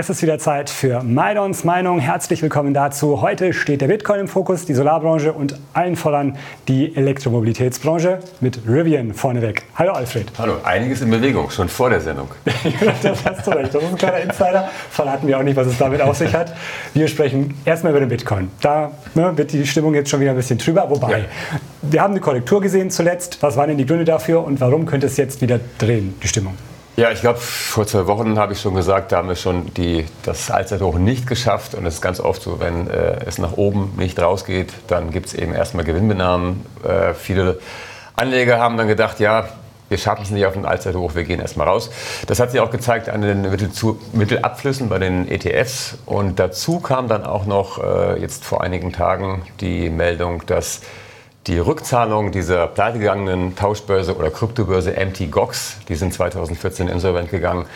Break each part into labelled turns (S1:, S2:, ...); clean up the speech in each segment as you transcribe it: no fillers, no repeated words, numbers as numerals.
S1: Es ist wieder Zeit für Maidons Meinung. Herzlich willkommen dazu. Heute steht der Bitcoin im Fokus, die Solarbranche und allen voran die Elektromobilitätsbranche mit Rivian vorneweg. Hallo Alfred.
S2: Hallo, einiges in Bewegung, schon vor der Sendung.
S1: Das hast du recht, das ist ein kleiner Insider. Verraten wir auch nicht, was es damit auf sich hat. Wir sprechen erstmal über den Bitcoin. Da wird die Stimmung jetzt schon wieder ein bisschen trüber. Wobei, wir haben eine Korrektur gesehen zuletzt. Was waren denn die Gründe dafür und warum könnte es jetzt wieder drehen, die Stimmung?
S2: Ja, ich glaube, vor 2 Wochen habe ich schon gesagt, da haben wir schon das Allzeithoch nicht geschafft. Und es ist ganz oft so, wenn es nach oben nicht rausgeht, dann gibt es eben erstmal Gewinnmitnahmen. Viele Anleger haben dann gedacht, ja, wir schaffen es nicht auf ein Allzeithoch, wir gehen erstmal raus. Das hat sich auch gezeigt an den Mittelabflüssen bei den ETFs. Und dazu kam dann auch noch jetzt vor einigen Tagen die Meldung, dass die Rückzahlung dieser pleitegegangenen Tauschbörse oder Kryptobörse Mt. Gox, die sind 2014 insolvent gegangen.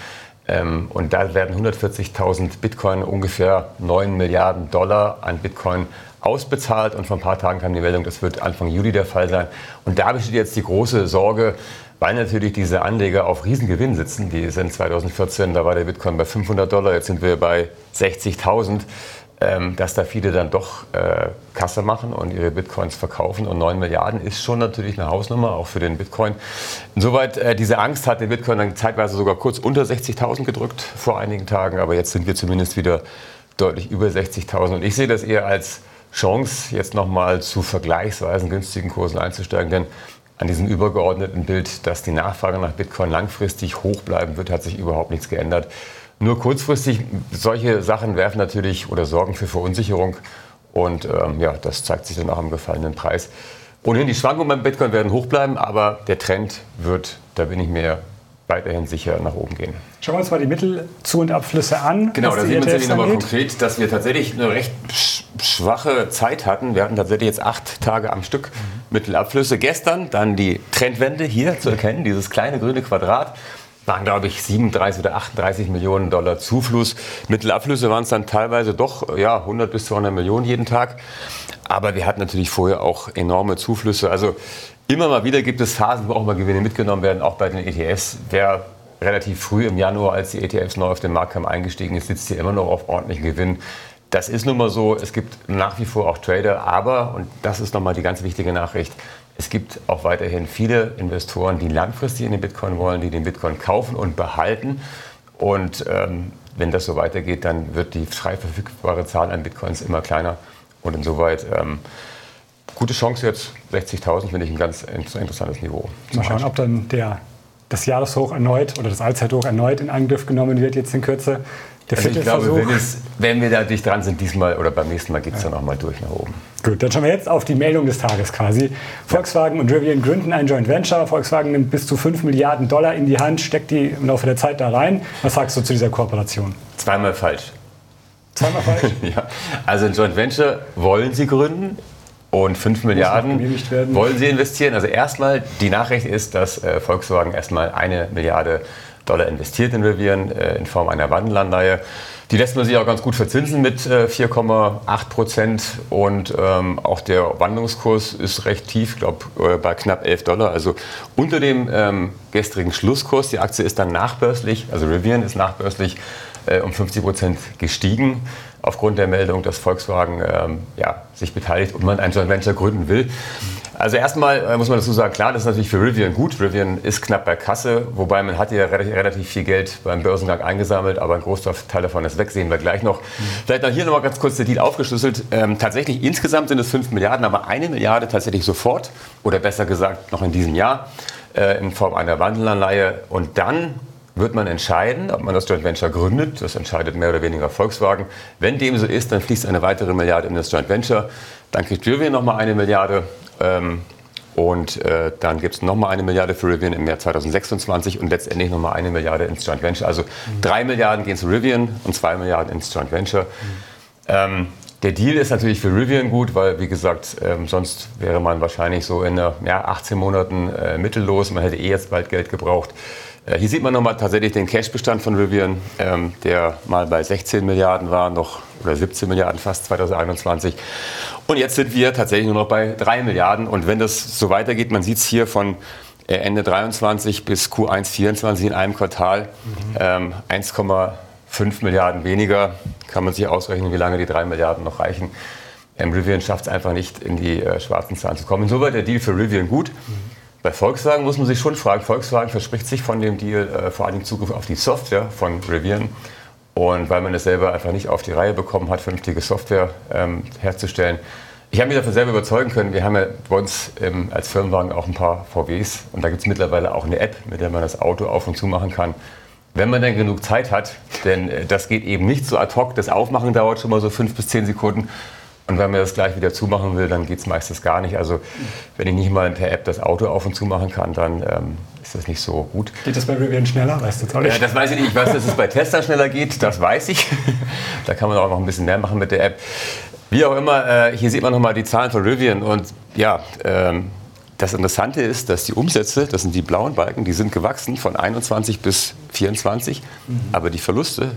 S2: Und da werden 140.000 Bitcoin, ungefähr 9 Milliarden Dollar an Bitcoin ausbezahlt. Und vor ein paar Tagen kam die Meldung, das wird Anfang Juli der Fall sein. Und da besteht jetzt die große Sorge, weil natürlich diese Anleger auf Riesengewinn sitzen. Die sind 2014, da war der Bitcoin bei 500 Dollar, jetzt sind wir bei 60.000. Dass da viele dann doch Kasse machen und ihre Bitcoins verkaufen. Und 9 Milliarden ist schon natürlich eine Hausnummer, auch für den Bitcoin. Insoweit, diese Angst hat den Bitcoin dann zeitweise sogar kurz unter 60.000 gedrückt vor einigen Tagen. Aber jetzt sind wir zumindest wieder deutlich über 60.000. Und ich sehe das eher als Chance, jetzt nochmal zu vergleichsweise günstigen Kursen einzusteigen. Denn an diesem übergeordneten Bild, dass die Nachfrage nach Bitcoin langfristig hoch bleiben wird, hat sich überhaupt nichts geändert. Nur kurzfristig, solche Sachen werfen natürlich oder sorgen für Verunsicherung und das zeigt sich dann auch am gefallenen Preis. Ohnehin, die Schwankungen beim Bitcoin werden hoch bleiben, aber der Trend wird, da bin ich mir weiterhin sicher, nach oben gehen.
S1: Schauen wir uns mal die Mittelzu- und Abflüsse an.
S2: Genau, da sieht man es nochmal konkret, dass wir tatsächlich eine recht schwache Zeit hatten. Wir hatten tatsächlich jetzt 8 Tage am Stück Mittelabflüsse. Gestern dann die Trendwende hier zu erkennen, dieses kleine grüne Quadrat. Waren, glaube ich, 37 oder 38 Millionen Dollar Zufluss. Mittelabflüsse waren es dann teilweise doch 100 bis 200 Millionen jeden Tag. Aber wir hatten natürlich vorher auch enorme Zuflüsse. Also immer mal wieder gibt es Phasen, wo auch mal Gewinne mitgenommen werden, auch bei den ETFs. Wer relativ früh im Januar, als die ETFs neu auf den Markt kamen, eingestiegen ist, sitzt hier immer noch auf ordentlichen Gewinn. Das ist nun mal so. Es gibt nach wie vor auch Trader. Aber, und das ist nochmal die ganz wichtige Nachricht, es gibt auch weiterhin viele Investoren, die langfristig in den Bitcoin wollen, die den Bitcoin kaufen und behalten. Und wenn das so weitergeht, dann wird die frei verfügbare Zahl an Bitcoins immer kleiner. Und insoweit gute Chance jetzt, 60.000 finde ich ein ganz interessantes Niveau.
S1: Mal schauen, ob dann das Jahreshoch erneut oder das Allzeithoch erneut in Angriff genommen wird jetzt in Kürze.
S2: Also ich glaube, wenn wir da dicht dran sind, diesmal oder beim nächsten Mal geht es dann auch mal durch nach oben.
S1: Gut, dann schauen wir jetzt auf die Meldung des Tages quasi. Volkswagen und Rivian gründen ein Joint Venture. Volkswagen nimmt bis zu 5 Milliarden Dollar in die Hand, steckt die im Laufe der Zeit da rein. Was sagst du zu dieser Kooperation?
S2: Zweimal falsch.
S1: Zweimal falsch?
S2: Ja, also ein Joint Venture wollen sie gründen. Und 5 Milliarden wollen sie investieren. Also erstmal, die Nachricht ist, dass Volkswagen erstmal 1 Milliarde Dollar investiert in Rivian in Form einer Wandelanleihe. Die lässt man sich auch ganz gut verzinsen mit 4,8%. Und auch der Wandlungskurs ist recht tief, ich glaube bei knapp 11 Dollar. Also unter dem gestrigen Schlusskurs. Die Aktie ist dann nachbörslich, also Rivian ist nachbörslich um 50% gestiegen, aufgrund der Meldung, dass Volkswagen sich beteiligt und man ein Joint Venture gründen will. Also erstmal muss man dazu sagen, klar, das ist natürlich für Rivian gut. Rivian ist knapp bei Kasse, wobei man hat ja relativ viel Geld beim Börsengang eingesammelt, aber ein Großteil davon ist weg, sehen wir gleich noch. Vielleicht noch hier nochmal ganz kurz der Deal aufgeschlüsselt. Tatsächlich insgesamt sind es 5 Milliarden, aber 1 Milliarde tatsächlich sofort oder besser gesagt noch in diesem Jahr in Form einer Wandelanleihe. Und dann wird man entscheiden, ob man das Joint Venture gründet. Das entscheidet mehr oder weniger Volkswagen. Wenn dem so ist, dann fließt eine weitere Milliarde in das Joint Venture. Dann kriegt Rivian nochmal 1 Milliarde. Und dann gibt es nochmal 1 Milliarde für Rivian im Jahr 2026 und letztendlich nochmal 1 Milliarde ins Joint Venture. Also 3 Milliarden gehen zu Rivian und 2 Milliarden ins Joint Venture. Der Deal ist natürlich für Rivian gut, weil, wie gesagt, sonst wäre man wahrscheinlich so in 18 Monaten mittellos. Man hätte jetzt bald Geld gebraucht. Hier sieht man nochmal tatsächlich den Cashbestand von Rivian, der mal bei 16 Milliarden war, oder 17 Milliarden fast 2021. Und jetzt sind wir tatsächlich nur noch bei 3 Milliarden. Und wenn das so weitergeht, man sieht es hier von Ende 23 bis Q1 24 in einem Quartal, 5 Milliarden weniger, kann man sich ausrechnen, wie lange die 3 Milliarden noch reichen. Rivian schafft es einfach nicht, in die schwarzen Zahlen zu kommen. Insoweit der Deal für Rivian gut. Bei Volkswagen muss man sich schon fragen, Volkswagen verspricht sich von dem Deal vor allem Zugriff auf die Software von Rivian. Und weil man es selber einfach nicht auf die Reihe bekommen hat, vernünftige Software herzustellen. Ich habe mich davon selber überzeugen können. Wir haben ja bei uns als Firmenwagen auch ein paar VWs. Und da gibt es mittlerweile auch eine App, mit der man das Auto auf und zu machen kann. Wenn man dann genug Zeit hat, denn das geht eben nicht so ad hoc. Das Aufmachen dauert schon mal so 5 bis 10 Sekunden. Und wenn man das gleich wieder zumachen will, dann geht es meistens gar nicht. Also wenn ich nicht mal per App das Auto auf und zu machen kann, dann ist das nicht so gut.
S1: Geht das bei Rivian schneller? Weißt du das auch nicht?
S2: Ja, das weiß ich nicht. Ich weiß, dass es bei Tesla schneller geht. Das weiß ich. Da kann man auch noch ein bisschen mehr machen mit der App. Wie auch immer, hier sieht man nochmal die Zahlen von Rivian. Und ja, das Interessante ist, dass die Umsätze, das sind die blauen Balken, die sind gewachsen von 21 bis 24. Aber die Verluste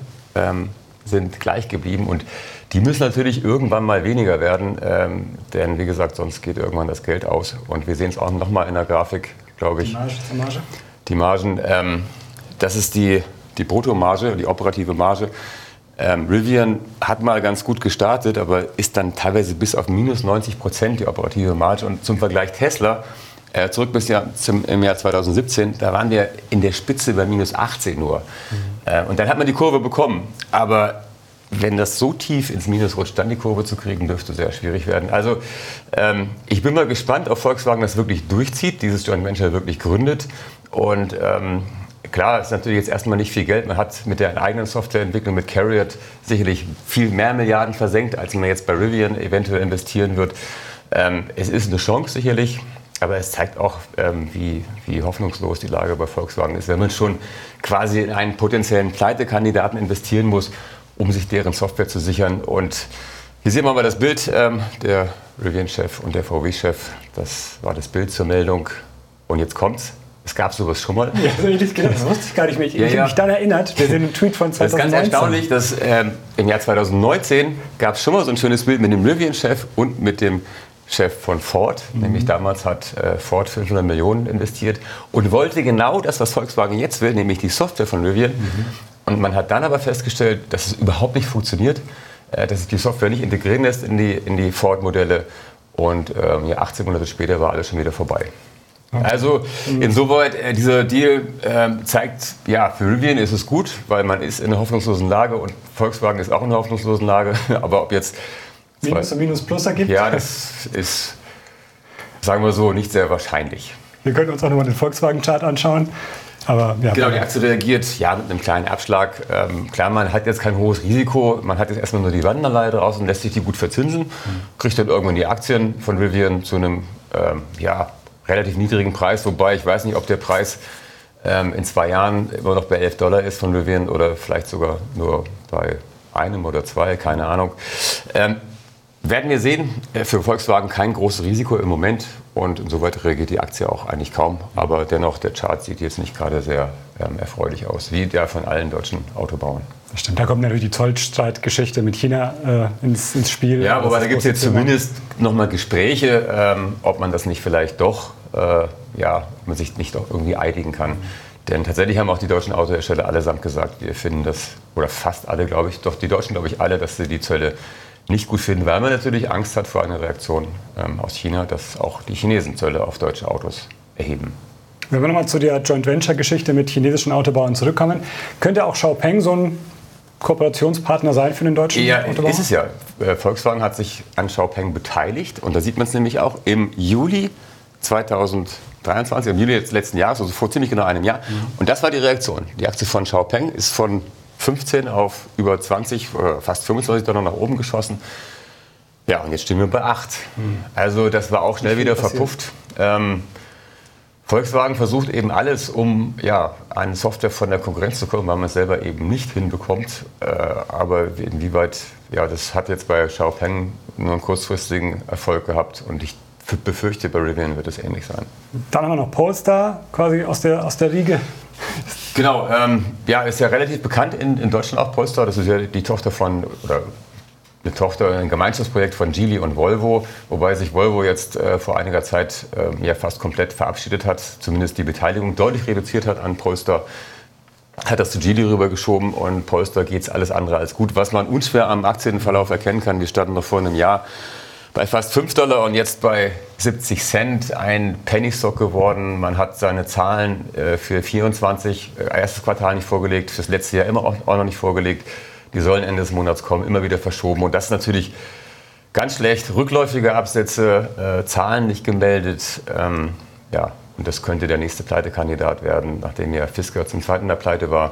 S2: sind gleich geblieben. Und die müssen natürlich irgendwann mal weniger werden, denn wie gesagt, sonst geht irgendwann das Geld aus. Und wir sehen es auch nochmal in der Grafik, glaube ich.
S1: Die Marge zur Marge?
S2: Die Margen, das ist die Bruttomarge, die operative Marge. Rivian hat mal ganz gut gestartet, aber ist dann teilweise bis auf minus 90% die operative Marge. Und zum Vergleich Tesla, zurück bis im Jahr 2017, da waren wir in der Spitze bei minus 18 nur. Und dann hat man die Kurve bekommen. Aber wenn das so tief ins Minus rutscht, dann die Kurve zu kriegen, dürfte sehr schwierig werden. Also ich bin mal gespannt, ob Volkswagen das wirklich durchzieht, dieses Joint Venture wirklich gründet. Und klar, es ist natürlich jetzt erstmal nicht viel Geld. Man hat mit der eigenen Softwareentwicklung mit CARIAD sicherlich viel mehr Milliarden versenkt, als man jetzt bei Rivian eventuell investieren wird. Es ist eine Chance sicherlich, aber es zeigt auch, wie hoffnungslos die Lage bei Volkswagen ist, wenn man schon quasi in einen potenziellen Pleitekandidaten investieren muss, um sich deren Software zu sichern. Und hier sehen wir mal das Bild, der Rivian-Chef und der VW-Chef. Das war das Bild zur Meldung. Und jetzt kommt's. Es gab sowas schon mal.
S1: Ja, das wusste ich gar nicht mehr. Ich habe mich dann erinnert. Wir sehen einen Tweet von 2019.
S2: Das ist ganz erstaunlich, dass im Jahr 2019 gab es schon mal so ein schönes Bild mit dem Rivian-Chef und mit dem Chef von Ford. Nämlich damals hat Ford 500 Millionen investiert und wollte genau das, was Volkswagen jetzt will, nämlich die Software von Rivian. Und man hat dann aber festgestellt, dass es überhaupt nicht funktioniert, dass sich die Software nicht integrieren lässt in die Ford-Modelle. Und 18 Monate später war alles schon wieder vorbei. Okay. Also insoweit, dieser Deal zeigt, ja, für Rivian ist es gut, weil man ist in einer hoffnungslosen Lage und Volkswagen ist auch in einer hoffnungslosen Lage. Aber ob jetzt
S1: Minus und Minus Plus ergibt?
S2: Ja, das ist, sagen wir so, nicht sehr wahrscheinlich.
S1: Wir können uns auch nochmal den Volkswagen-Chart anschauen. Aber, ja,
S2: genau, die Aktie reagiert ja mit einem kleinen Abschlag. Klar, man hat jetzt kein hohes Risiko. Man hat jetzt erstmal nur die Wanderanleihe draußen, lässt sich die gut verzinsen, kriegt dann irgendwann die Aktien von Rivian zu einem relativ niedrigen Preis. Wobei ich weiß nicht, ob der Preis in 2 Jahren immer noch bei $11 ist von Rivian oder vielleicht sogar nur bei 1 oder 2, keine Ahnung. Werden wir sehen, für Volkswagen kein großes Risiko im Moment und insoweit reagiert die Aktie auch eigentlich kaum. Aber dennoch, der Chart sieht jetzt nicht gerade sehr erfreulich aus, wie der von allen deutschen Autobauern.
S1: Das stimmt, da kommt natürlich die Zollstreitgeschichte mit China ins Spiel.
S2: Ja, aber da gibt es jetzt zumindest nochmal Gespräche, ob man das nicht vielleicht doch, ob man sich nicht doch irgendwie einigen kann. Denn tatsächlich haben auch die deutschen Autohersteller allesamt gesagt, wir finden das, oder fast alle, glaube ich, doch die Deutschen, glaube ich, alle, dass sie die Zölle nicht gut finden, weil man natürlich Angst hat vor einer Reaktion aus China, dass auch die Chinesen Zölle auf deutsche Autos erheben.
S1: Wenn wir nochmal zu der Joint Venture-Geschichte mit chinesischen Autobauern zurückkommen, könnte auch XPeng so ein Kooperationspartner sein für den deutschen Autobauer?
S2: Ja, ist es ja. Volkswagen hat sich an XPeng beteiligt und da sieht man es nämlich auch im Juli 2023, im Juli des letzten Jahres, also vor ziemlich genau einem Jahr. Und das war die Reaktion. Die Aktie von XPeng ist von 15 auf über 20, fast 25 Dollar nach oben geschossen. Ja, und jetzt stehen wir bei 8. Also das war auch schnell wieder verpufft. Volkswagen versucht eben alles, um eine Software von der Konkurrenz zu kommen, weil man es selber eben nicht hinbekommt. Aber inwieweit, das hat jetzt bei XPeng nur einen kurzfristigen Erfolg gehabt und ich befürchte, bei Rivian wird es ähnlich sein.
S1: Dann haben wir noch Polestar, quasi aus der Riege.
S2: Genau, ist ja relativ bekannt in Deutschland auch Polestar. Das ist ja die Tochter ein Gemeinschaftsprojekt von Geely und Volvo, wobei sich Volvo jetzt vor einiger Zeit fast komplett verabschiedet hat, zumindest die Beteiligung deutlich reduziert hat an Polestar. hat das zu Geely rübergeschoben und Polestar geht es alles andere als gut. Was man unschwer am Aktienverlauf erkennen kann, wir standen noch vor einem Jahr bei fast $5 und jetzt bei 70 Cent, ein Penny-Stock geworden. Man hat seine Zahlen für 24, erstes Quartal nicht vorgelegt, fürs letzte Jahr immer auch noch nicht vorgelegt. Die sollen Ende des Monats kommen, immer wieder verschoben. Und das ist natürlich ganz schlecht. Rückläufige Absätze, Zahlen nicht gemeldet. Ja, und das könnte der nächste Pleitekandidat werden, nachdem ja Fisker zum zweiten in der Pleite war.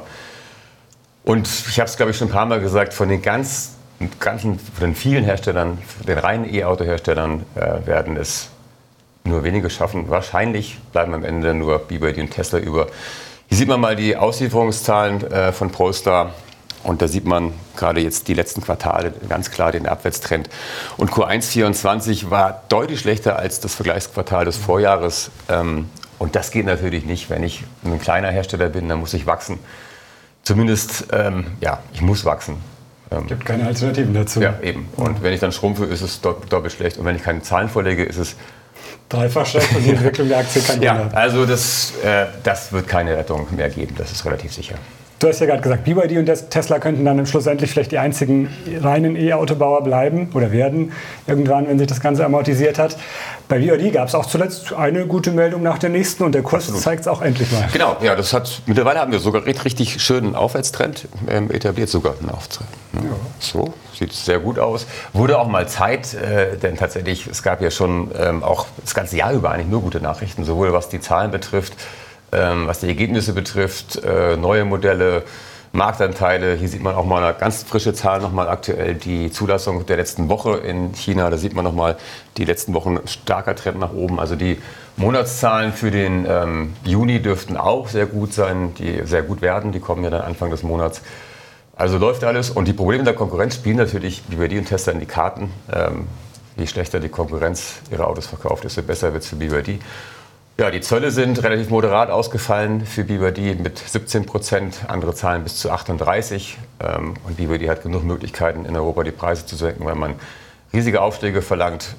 S2: Und ich habe es, glaube ich, schon ein paar Mal gesagt, von den von den vielen Herstellern, den reinen E-Auto-Herstellern werden es nur wenige schaffen. Wahrscheinlich bleiben am Ende nur BYD und Tesla über. Hier sieht man mal die Auslieferungszahlen von Polestar. Und da sieht man gerade jetzt die letzten Quartale ganz klar den Abwärtstrend. Und Q1 24 war deutlich schlechter als das Vergleichsquartal des Vorjahres. Und das geht natürlich nicht. Wenn ich ein kleiner Hersteller bin, dann muss ich wachsen. Zumindest, ich muss wachsen.
S1: Es gibt keine Alternativen dazu.
S2: Ja, eben. Und wenn ich dann schrumpfe, ist es doppelt schlecht. Und wenn ich keine Zahlen vorlege, ist es
S1: dreifach schlecht und die Entwicklung der Aktie kann
S2: ja, also das wird keine Rettung mehr geben. Das ist relativ sicher.
S1: Du hast ja gerade gesagt, BYD und Tesla könnten dann schlussendlich vielleicht die einzigen reinen E-Autobauer bleiben oder werden, irgendwann, wenn sich das Ganze amortisiert hat. Bei BYD gab es auch zuletzt eine gute Meldung nach der nächsten und der Kurs zeigt es auch endlich mal.
S2: Genau, ja, mittlerweile haben wir sogar richtig schönen Aufwärtstrend etabliert, sogar einen Aufwärtstrend. Ja. So, sieht sehr gut aus. Wurde auch mal Zeit, denn tatsächlich, es gab ja schon auch das ganze Jahr über eigentlich nur gute Nachrichten, sowohl was die Zahlen betrifft, was die Ergebnisse betrifft, neue Modelle, Marktanteile. Hier sieht man auch mal eine ganz frische Zahl, nochmal aktuell die Zulassung der letzten Woche in China. Da sieht man nochmal die letzten Wochen starker Trend nach oben. Also die Monatszahlen für den Juni dürften auch sehr gut sein, die sehr gut werden. Die kommen ja dann Anfang des Monats. Also läuft alles. Und die Probleme der Konkurrenz spielen natürlich BYD und Tesla in die Karten. Je schlechter die Konkurrenz ihre Autos verkauft, desto besser wird es für BYD. Ja, die Zölle sind relativ moderat ausgefallen für BYD mit 17%, andere Zahlen bis zu 38%. Und BYD hat genug Möglichkeiten, in Europa die Preise zu senken, weil man riesige Aufschläge verlangt.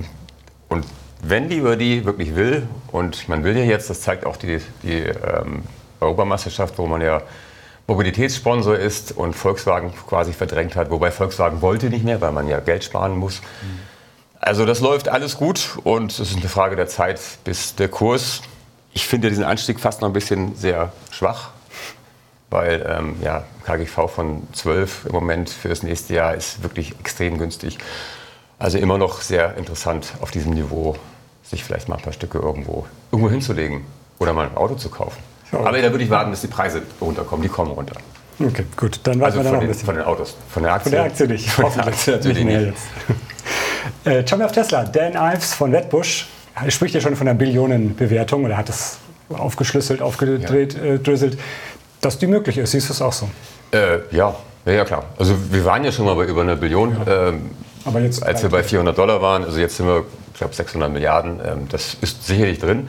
S2: Und wenn BYD wirklich will, und man will ja jetzt, das zeigt auch die Europameisterschaft, wo man ja Mobilitätssponsor ist und Volkswagen quasi verdrängt hat, wobei Volkswagen wollte nicht mehr, weil man ja Geld sparen muss. Also das läuft alles gut und es ist eine Frage der Zeit, bis der Kurs, ich finde diesen Anstieg fast noch ein bisschen sehr schwach, weil KGV von 12 im Moment für das nächste Jahr ist wirklich extrem günstig. Also immer noch sehr interessant auf diesem Niveau, sich vielleicht mal ein paar Stücke irgendwo hinzulegen oder mal ein Auto zu kaufen. Ja. Aber da würde ich warten, bis die Preise runterkommen, die kommen runter.
S1: Okay, gut, dann warten wir dann noch ein bisschen.
S2: Von den Autos, von der Aktie.
S1: Von der Aktie nicht.
S2: Von der Aktie natürlich
S1: nicht. Jetzt. Schauen wir auf Tesla. Dan Ives von Wedbush spricht ja schon von einer Billionenbewertung oder hat es aufgeschlüsselt, aufgedröselt, dass die möglich ist. Siehst du es auch so?
S2: Ja, klar. Also wir waren ja schon mal bei über einer Billion,
S1: aber jetzt
S2: als wir bei $400 waren. Also jetzt sind wir, ich glaube, 600 Milliarden. Das ist sicherlich drin.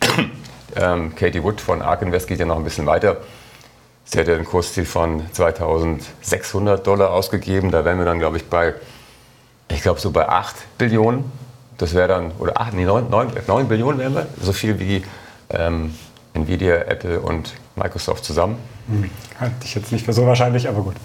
S2: Katie Wood von ARK Invest geht ja noch ein bisschen weiter. Sie hat ja ein Kursziel von $2.600 ausgegeben. Da wären wir dann, glaube ich, bei 8 Billionen. Das wäre dann, oder 9 Billionen wären wir. So viel wie Nvidia, Apple und Microsoft zusammen.
S1: Halte ich jetzt nicht für so wahrscheinlich, aber gut.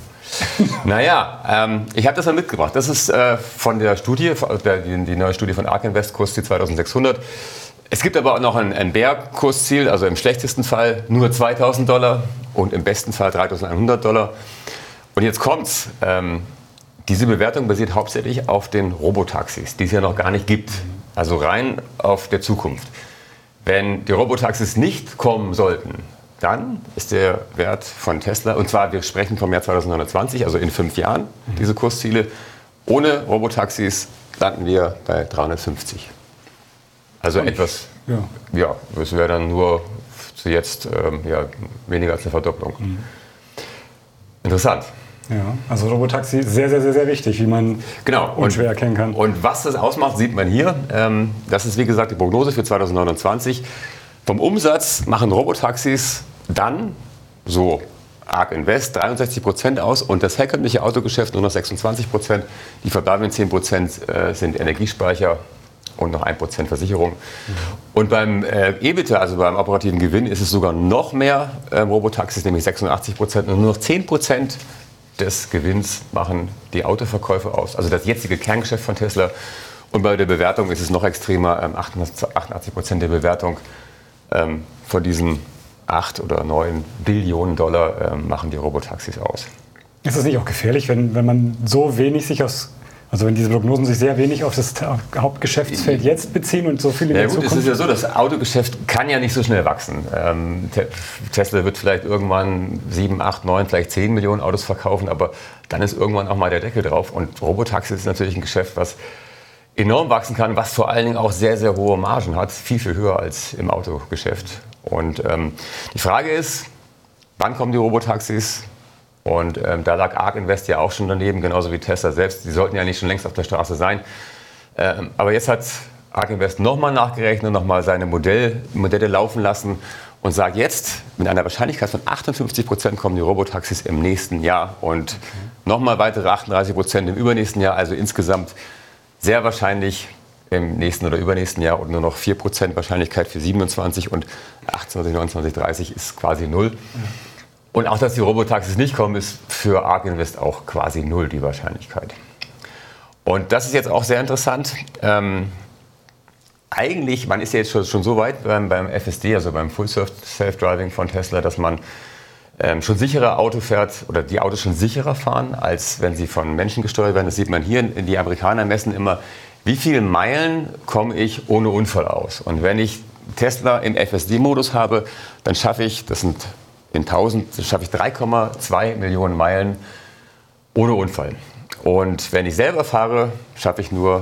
S2: Naja, ich habe das mal mitgebracht. Das ist von der Studie, die neue Studie von ARK Invest, Kursziel 2.600. Es gibt aber auch noch ein Bär-Kursziel, also im schlechtesten Fall nur $2.000 und im besten Fall $3.100. Und jetzt kommt's. Diese Bewertung basiert hauptsächlich auf den Robotaxis, die es ja noch gar nicht gibt. Also rein auf der Zukunft. Wenn die Robotaxis nicht kommen sollten, dann ist der Wert von Tesla, und zwar wir sprechen vom Jahr 2029, also in 5 Jahren, diese Kursziele. Ohne Robotaxis landen wir bei 350. Also etwas, es wäre dann nur zu jetzt weniger als eine Verdopplung. Interessant.
S1: Ja, also Robotaxi sehr, sehr, sehr, sehr wichtig, wie man unschwer erkennen kann.
S2: Und was das ausmacht, sieht man hier. Das ist wie gesagt die Prognose für 2029. Vom Umsatz machen Robotaxis dann so ARK Invest 63% aus und das herkömmliche Autogeschäft nur noch 26%. Die verbleibenden 10% sind Energiespeicher und noch 1% Versicherung. Und beim EBITDA, also beim operativen Gewinn, ist es sogar noch mehr Robotaxis, nämlich 86%. Und nur noch 10% des Gewinns machen die Autoverkäufe aus. Also das jetzige Kerngeschäft von Tesla. Und bei der Bewertung ist es noch extremer. 88% der Bewertung von diesen 8 oder 9 Billionen Dollar machen die Robotaxis aus.
S1: Ist das nicht auch gefährlich, wenn man so wenig sich also wenn diese Prognosen sich sehr wenig auf das Hauptgeschäftsfeld jetzt beziehen und so viel in der Zukunft?
S2: Es ist ja so, das Autogeschäft kann ja nicht so schnell wachsen. Tesla wird vielleicht irgendwann 7, 8, 9, vielleicht 10 Millionen Autos verkaufen, aber dann ist irgendwann auch mal der Deckel drauf. Und Robotaxi ist natürlich ein Geschäft, was enorm wachsen kann, was vor allen Dingen auch sehr, sehr hohe Margen hat, viel, viel höher als im Autogeschäft. Und die Frage ist, wann kommen die Robotaxis? Und da lag ARK Invest ja auch schon daneben, genauso wie Tesla selbst. Die sollten ja nicht schon längst auf der Straße sein. Aber jetzt hat ARK Invest nochmal nachgerechnet und nochmal seine Modelle laufen lassen und sagt jetzt, mit einer Wahrscheinlichkeit von 58% kommen die Robotaxis im nächsten Jahr und nochmal weitere 38% im übernächsten Jahr. Also insgesamt sehr wahrscheinlich im nächsten oder übernächsten Jahr und nur noch 4% Wahrscheinlichkeit für 27 und 28, 29, 30 ist quasi 0. Und auch, dass die Robotaxis nicht kommen, ist für ARK Invest auch quasi 0 die Wahrscheinlichkeit. Und das ist jetzt auch sehr interessant. Eigentlich, man ist ja jetzt schon so weit beim FSD, also beim Full Self-Driving von Tesla, dass man schon sicherer Auto fährt oder die Autos schon sicherer fahren, als wenn sie von Menschen gesteuert werden. Das sieht man hier. Die Amerikaner messen immer, wie viele Meilen komme ich ohne Unfall aus. Und wenn ich Tesla im FSD-Modus habe, dann schaffe ich, das sind in 1000, schaffe ich 3,2 Millionen Meilen ohne Unfall. Und wenn ich selber fahre, schaffe ich nur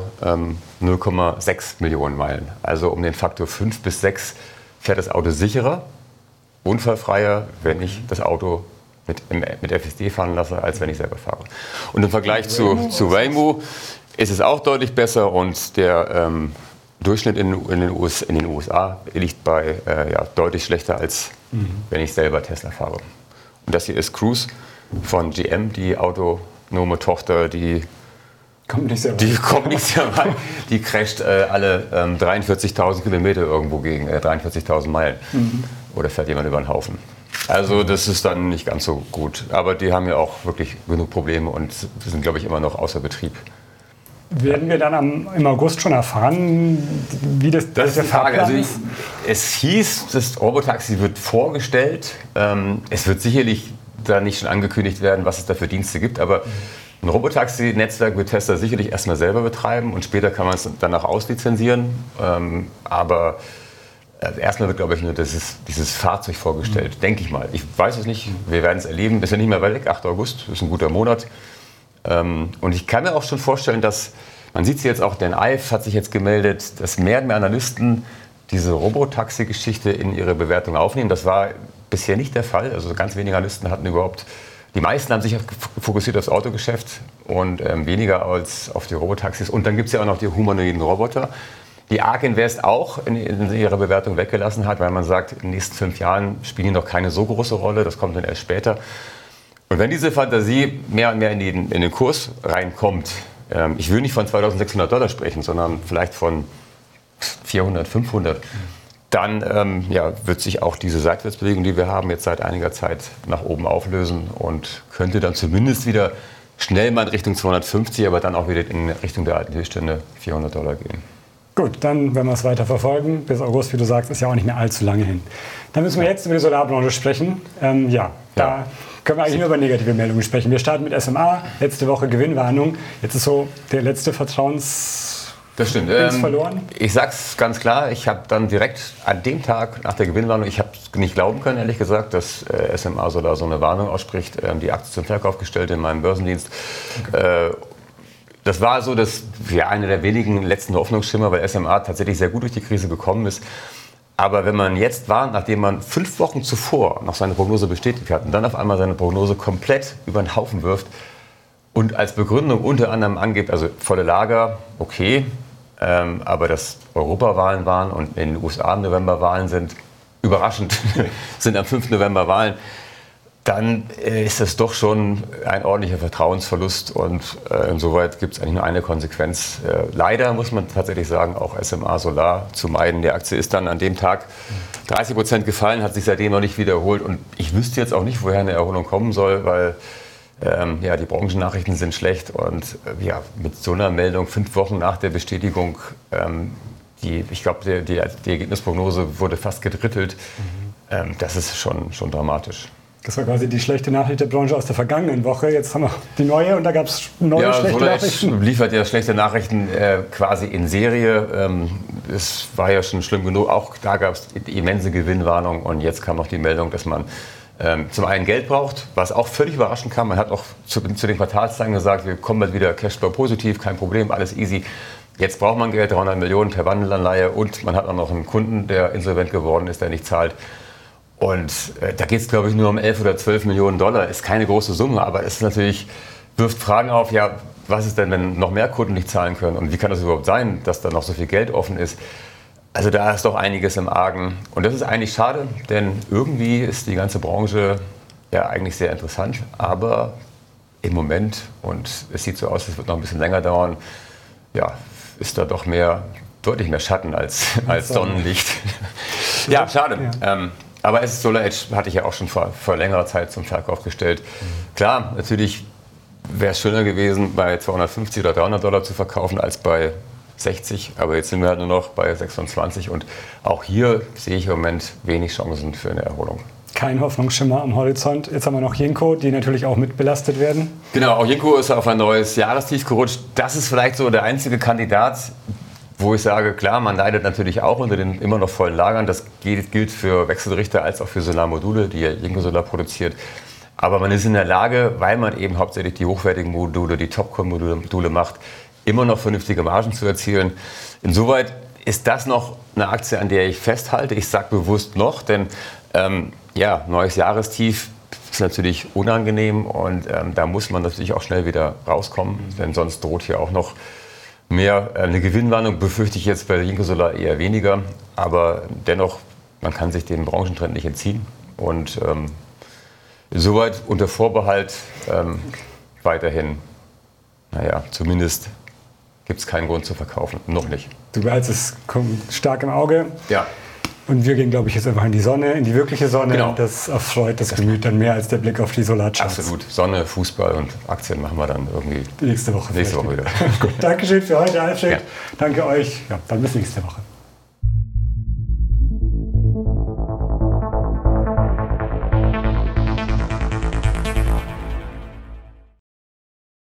S2: 0,6 Millionen Meilen. Also um den Faktor 5 bis 6 fährt das Auto sicherer, unfallfreier, wenn ich das Auto mit FSD fahren lasse, als wenn ich selber fahre. Und im Vergleich zu Waymo ist es auch deutlich besser und der Durchschnitt in den USA liegt bei deutlich schlechter, als wenn ich selber Tesla fahre. Und das hier ist Cruise von GM, die autonome Tochter, die kommt nicht sehr weit. Die crasht alle 43.000 Kilometer irgendwo gegen 43.000 Meilen. Oder fährt jemand über den Haufen. Also das ist dann nicht ganz so gut. Aber die haben ja auch wirklich genug Probleme und sind, glaube ich, immer noch außer Betrieb.
S1: Werden wir dann im August schon erfahren, wie das
S2: ist die Frage. Also es hieß, das Robotaxi wird vorgestellt. Es wird sicherlich da nicht schon angekündigt werden, was es da für Dienste gibt. Aber ein Robotaxi-Netzwerk wird Tesla sicherlich erstmal selber betreiben und später kann man es danach auslizenzieren. Aber erstmal wird, glaube ich, nur dieses Fahrzeug vorgestellt, denke ich mal. Ich weiß es nicht, wir werden es erleben. Ist ja nicht mehr weit weg, 8. August, ist ein guter Monat. Und ich kann mir auch schon vorstellen, dass, man sieht es jetzt auch, denn IVE hat sich jetzt gemeldet, dass mehr und mehr Analysten diese Robotaxi-Geschichte in ihre Bewertung aufnehmen. Das war bisher nicht der Fall. Also ganz wenige Analysten hatten die meisten haben sich fokussiert aufs Autogeschäft und weniger als auf die Robotaxis. Und dann gibt es ja auch noch die humanoiden Roboter, die ARK Invest auch in ihrer Bewertung weggelassen hat, weil man sagt, in den nächsten 5 Jahren spielen die noch keine so große Rolle, das kommt dann erst später. Und wenn diese Fantasie mehr und mehr in den Kurs reinkommt, ich will nicht von $2.600 sprechen, sondern vielleicht von 400, 500, dann wird sich auch diese Seitwärtsbewegung, die wir haben, jetzt seit einiger Zeit nach oben auflösen und könnte dann zumindest wieder schnell mal in Richtung 250, aber dann auch wieder in Richtung der alten Höchststände $400 gehen.
S1: Gut, dann werden wir es weiter verfolgen. Bis August, wie du sagst, ist ja auch nicht mehr allzu lange hin. Dann müssen wir jetzt über die Solarbranche sprechen. Da können wir eigentlich nur über negative Meldungen sprechen. Wir starten mit SMA. Letzte Woche Gewinnwarnung. Jetzt ist so der letzte
S2: Das stimmt.
S1: Verloren.
S2: Ich sag's ganz klar, ich habe dann direkt an dem Tag nach der Gewinnwarnung, ich habe es nicht glauben können, ehrlich gesagt, dass SMA Solar so eine Warnung ausspricht, die Aktie zum Verkauf gestellt in meinem Börsendienst. Okay. Das war so einer der wenigen letzten Hoffnungsschimmer, weil SMA tatsächlich sehr gut durch die Krise gekommen ist. Aber wenn man jetzt warnt, nachdem man 5 Wochen zuvor noch seine Prognose bestätigt hat und dann auf einmal seine Prognose komplett über den Haufen wirft und als Begründung unter anderem angibt, also volle Lager, okay, aber dass Europawahlen waren und in den USA im November Wahlen sind, überraschend, sind am 5. November Wahlen. dann ist das doch schon ein ordentlicher Vertrauensverlust und insoweit gibt es eigentlich nur eine Konsequenz. Leider muss man tatsächlich sagen, auch SMA Solar zu meiden. Die Aktie ist dann an dem Tag 30% gefallen, hat sich seitdem noch nicht wiederholt und ich wüsste jetzt auch nicht, woher eine Erholung kommen soll, weil die Branchennachrichten sind schlecht und mit so einer Meldung 5 Wochen nach der Bestätigung, ich glaube, die Ergebnisprognose wurde fast gedrittelt. Das ist schon dramatisch.
S1: Das war quasi die schlechte Nachricht der Branche aus der vergangenen Woche. Jetzt haben wir die neue und da gab es neue schlechte Nachrichten.
S2: Liefert ja schlechte Nachrichten quasi in Serie. Es war ja schon schlimm genug. Auch da gab es immense Gewinnwarnung und jetzt kam noch die Meldung, dass man zum einen Geld braucht, was auch völlig überraschend kam. Man hat auch zu den Quartalszahlen gesagt, wir kommen bald wieder Cashflow positiv, kein Problem, alles easy. Jetzt braucht man Geld, 300 Millionen per Wandelanleihe und man hat auch noch einen Kunden, der insolvent geworden ist, der nicht zahlt. Und da geht es, glaube ich, nur um 11 oder 12 Millionen Dollar. Ist keine große Summe, aber es ist natürlich, wirft Fragen auf, was ist denn, wenn noch mehr Kunden nicht zahlen können? Und wie kann das überhaupt sein, dass da noch so viel Geld offen ist? Also da ist doch einiges im Argen. Und das ist eigentlich schade, denn irgendwie ist die ganze Branche ja eigentlich sehr interessant. Aber im Moment, und es sieht so aus, es wird noch ein bisschen länger dauern, ist da doch deutlich mehr Schatten als Sonnenlicht. Ja, schade. Ja. Aber SolarEdge hatte ich ja auch schon vor längerer Zeit zum Verkauf gestellt. Klar, natürlich wäre es schöner gewesen, bei 250 oder 300 Dollar zu verkaufen, als bei 60. Aber jetzt sind wir halt nur noch bei 26. Und auch hier sehe ich im Moment wenig Chancen für eine Erholung.
S1: Kein Hoffnungsschimmer am Horizont. Jetzt haben wir noch Jinko, die natürlich auch mit belastet werden.
S2: Genau, auch Jinko ist auf ein neues Jahrestief gerutscht. Das ist vielleicht so der einzige Kandidat, wo ich sage, klar, man leidet natürlich auch unter den immer noch vollen Lagern. Das gilt für Wechselrichter als auch für Solarmodule, die ja Jinko Solar produziert. Aber man ist in der Lage, weil man eben hauptsächlich die hochwertigen Module, die Topcon-Module macht, immer noch vernünftige Margen zu erzielen. Insoweit ist das noch eine Aktie, an der ich festhalte. Ich sage bewusst noch, denn neues Jahrestief ist natürlich unangenehm und da muss man natürlich auch schnell wieder rauskommen, denn sonst droht hier auch noch mehr. Eine Gewinnwarnung befürchte ich jetzt bei Jinko Solar eher weniger, aber dennoch, man kann sich dem Branchentrend nicht entziehen und soweit unter Vorbehalt weiterhin, zumindest gibt es keinen Grund zu verkaufen, noch nicht.
S1: Du behältst es stark im Auge.
S2: Ja.
S1: Und wir gehen, glaube ich, jetzt einfach in die Sonne, in die wirkliche Sonne.
S2: Genau.
S1: Das erfreut das Gemüt dann mehr als der Blick auf die Solarcharts.
S2: Absolut. Sonne, Fußball und Aktien machen wir dann irgendwie
S1: nächste Woche
S2: wieder.
S1: Gut. Dankeschön für heute, Alfred.
S2: Ja.
S1: Danke euch. Ja, dann bis nächste Woche.